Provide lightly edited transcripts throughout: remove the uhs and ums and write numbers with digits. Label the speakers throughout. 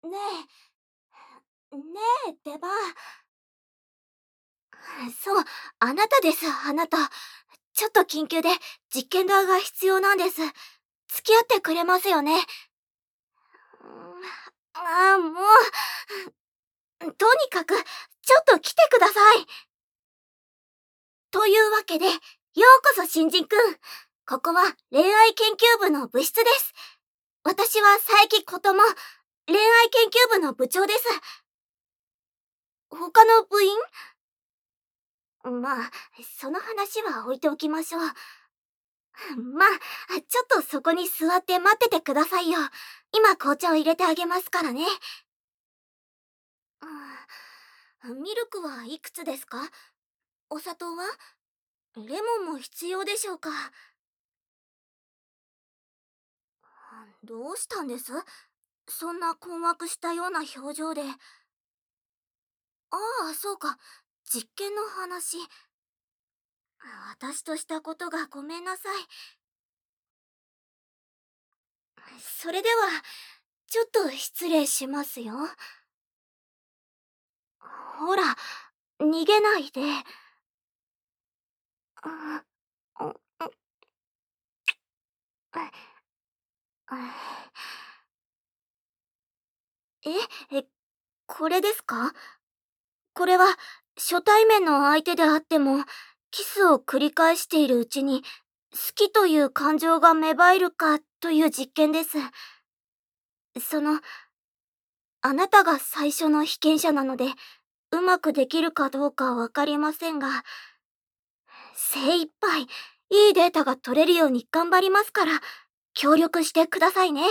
Speaker 1: え、出番。そう、あなたです、あなた。ちょっと緊急で実験台が必要なんです。付き合ってくれますよね。もう、とにかく、ちょっと来てください。というわけで、ようこそ新人くん。ここは恋愛研究部の部室です。私は佐伯琴も、恋愛研究部の部長です。他の部員？まあ、その話は置いておきましょう。まあ、ちょっとそこに座って待っててくださいよ。今紅茶を入れてあげますからね。ミルクはいくつですか？お砂糖は？レモンも必要でしょうか？どうしたんです？そんな困惑したような表情で。ああ、そうか。実験の話。私としたことがごめんなさい。それでは、ちょっと失礼しますよ。ほら、逃げないで。ああえ、これですか？これは、初対面の相手であっても、キスを繰り返しているうちに、好きという感情が芽生えるかという実験です。その、あなたが最初の被験者なので、うまくできるかどうかわかりませんが、精一杯、いいデータが取れるように頑張りますから、協力してくださいね。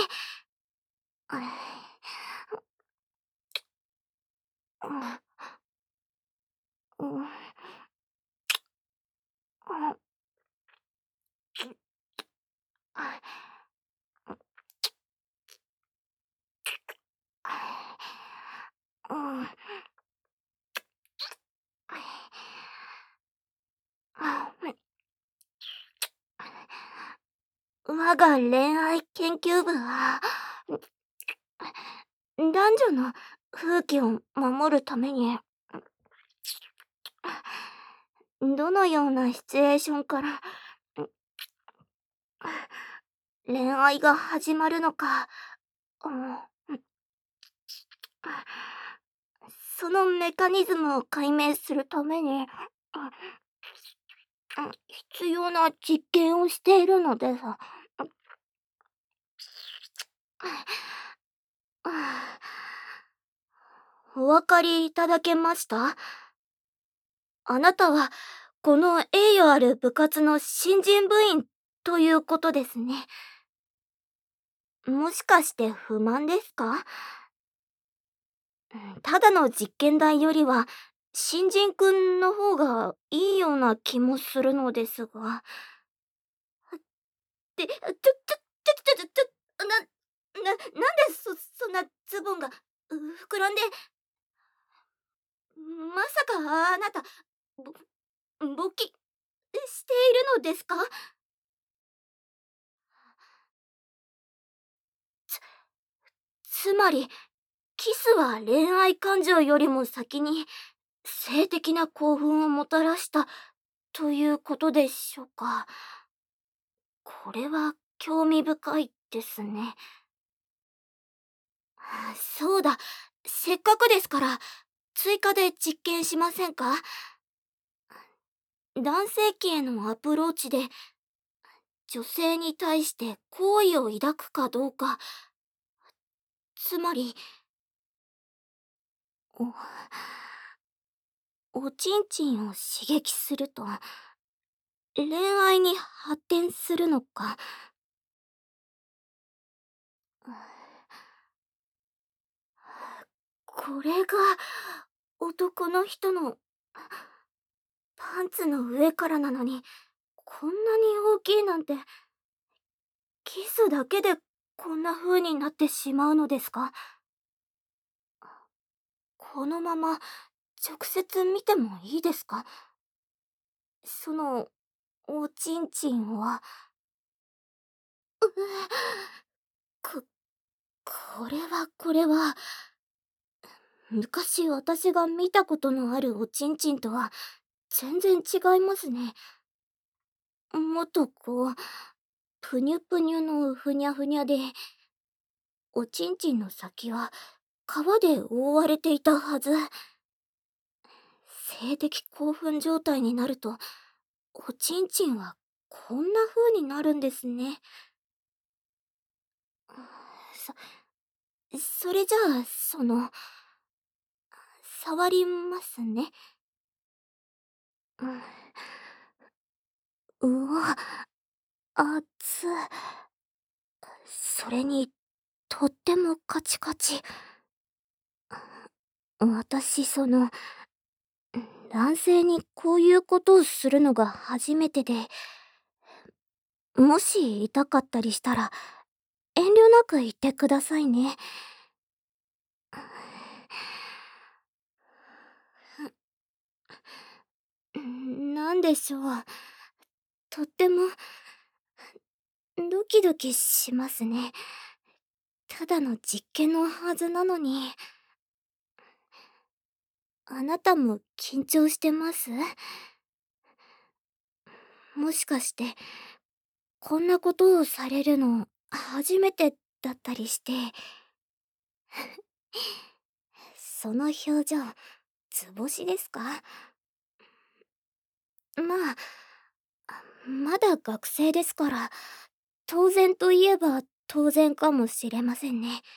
Speaker 1: 我が恋愛研究部は、男女の風紀を守るために、どのようなシチュエーションから恋愛が始まるのか、そのメカニズムを解明するために、必要な実験をしているのです。お分かりいただけました？あなたは、この栄誉ある部活の新人部員ということですね。もしかして不満ですか？ただの実験台よりは、新人くんの方がいいような気もするのですが。なんでそんなズボンが、膨らんで、まさかあなた、ぼ勃起しているのですか？つまり、キスは恋愛感情よりも先に性的な興奮をもたらしたということでしょうか。これは興味深いですね。そうだ、せっかくですから、追加で実験しませんか？男性器へのアプローチで、女性に対して好意を抱くかどうか、つまり、おちんちんを刺激すると、恋愛に発展するのか。これが男の人のパンツの上からなのに、こんなに大きいなんて、キスだけでこんな風になってしまうのですか？このまま直接見てもいいですか？そのおちんちんは。こ、これは。 昔私が見たことのあるおちんちんとは全然違いますね。もっとぷにゅぷにゅのふにゃふにゃで、おちんちんの先は皮で覆われていたはず。性的興奮状態になると、おちんちんはこんな風になるんですね。それじゃあ、触りますね。うわ、熱。それに、とってもカチカチ。私、男性にこういうことをするのが初めてで、もし痛かったりしたら、遠慮なく言ってくださいね。なんでしょう。とっても、ドキドキしますね。ただの実験のはずなのに。あなたも緊張してます？もしかして、こんなことをされるの初めてだったりして。その表情、図星ですか？ままだ学生ですから、当然といえば当然かもしれませんね。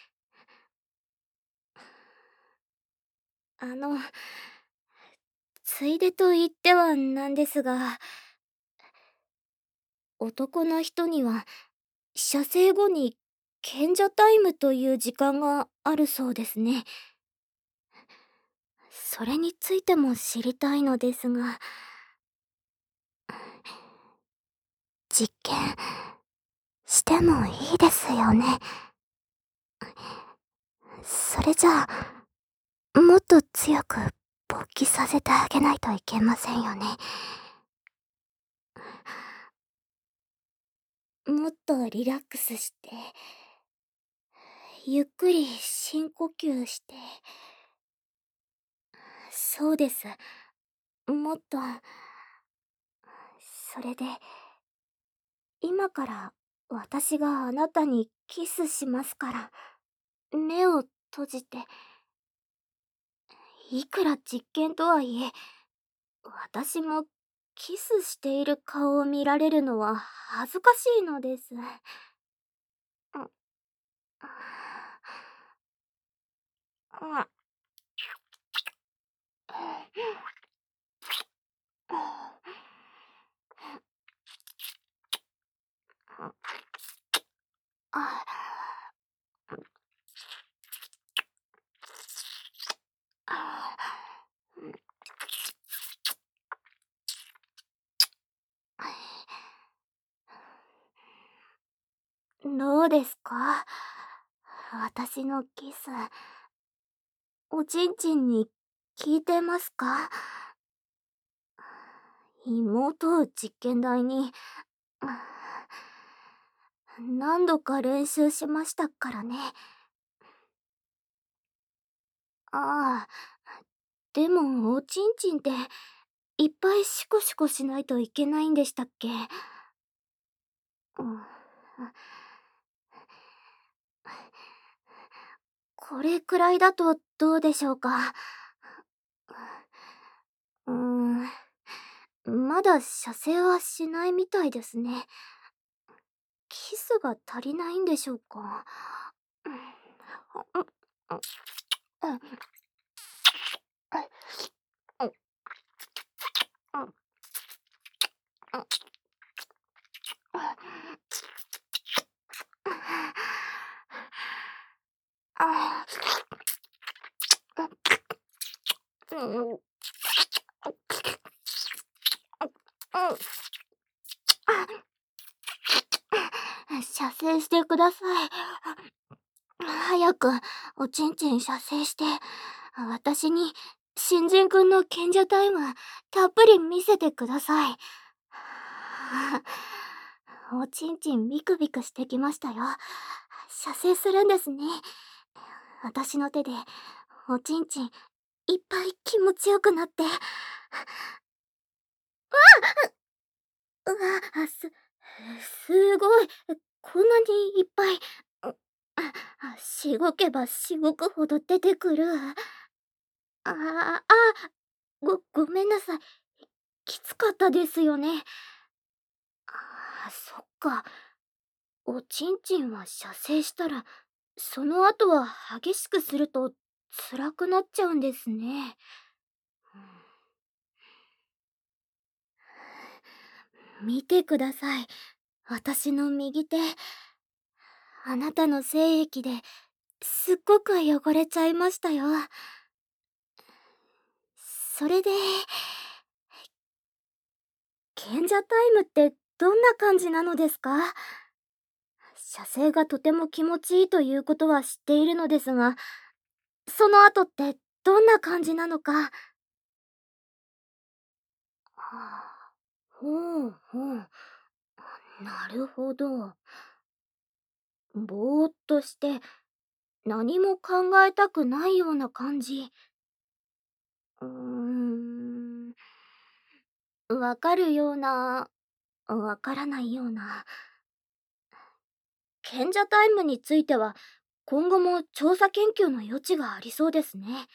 Speaker 1: あの、ついでと言ってはなんですが、男の人には射精後に賢者タイムという時間があるそうですね。それについても知りたいのですが、実験してもいいですよね。それじゃあ、もっと強く勃起させてあげないといけませんよね。もっとリラックスして、ゆっくり深呼吸して。そうです。もっと。それで、今から私があなたにキスしますから、目を閉じて。いくら実験とはいえ、私もキスしている顔を見られるのは恥ずかしいのです。どうですか？私のキス、おちんちんに効いてますか？妹を実験台に、何度か練習しましたからね。ああ、でもおちんちんっていっぱいシコシコしないといけないんでしたっけ？うん、これくらいだとどうでしょうか？うーまだ射精はしないみたいですね。キスが足りないんでしょうか？射精してください。早くおちんちん射精して、私に新人くんの賢者タイムたっぷり見せてください。おちんちんビクビクしてきましたよ。射精するんですね。私の手でおちんちん、いっぱい気持ちよくなって。うわ、すごい。こんなにいっぱい。しごけばしごくほど出てくる。ごめんなさい。きつかったですよね。そっか。おちんちんは射精したら、その後は激しくすると辛くなっちゃうんですね。見てください。私の右手。あなたの精液ですっごく汚れちゃいましたよ。それで、賢者タイムってどんな感じなのですか？射精がとても気持ちいいということは知っているのですが、その後ってどんな感じなのか。ほうほう。なるほど。ぼーっとして何も考えたくないような感じ。わかるような、わからないような。賢者タイムについては今後も調査研究の余地がありそうですね。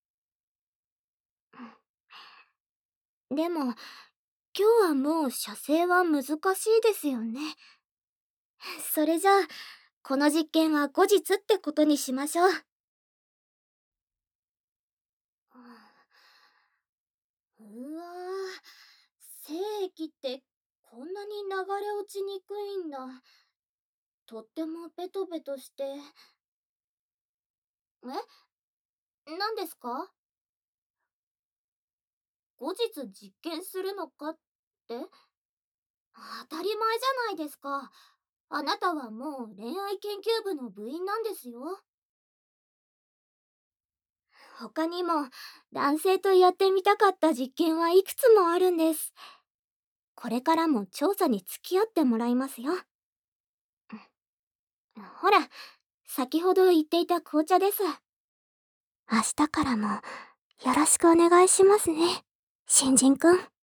Speaker 1: でも今日はもう射精は難しいですよね。それじゃあこの実験は後日ってことにしましょう。うわー、精液ってこんなに流れ落ちにくいんだ。とってもベトベトして。何ですか？後日実験するのかって？当たり前じゃないですか。あなたはもう恋愛研究部の部員なんですよ。他にも男性とやってみたかった実験はいくつもあるんです。これからも調査に付き合ってもらいますよ。ほら、先ほど言っていた紅茶です。明日からもよろしくお願いしますね、新人くん。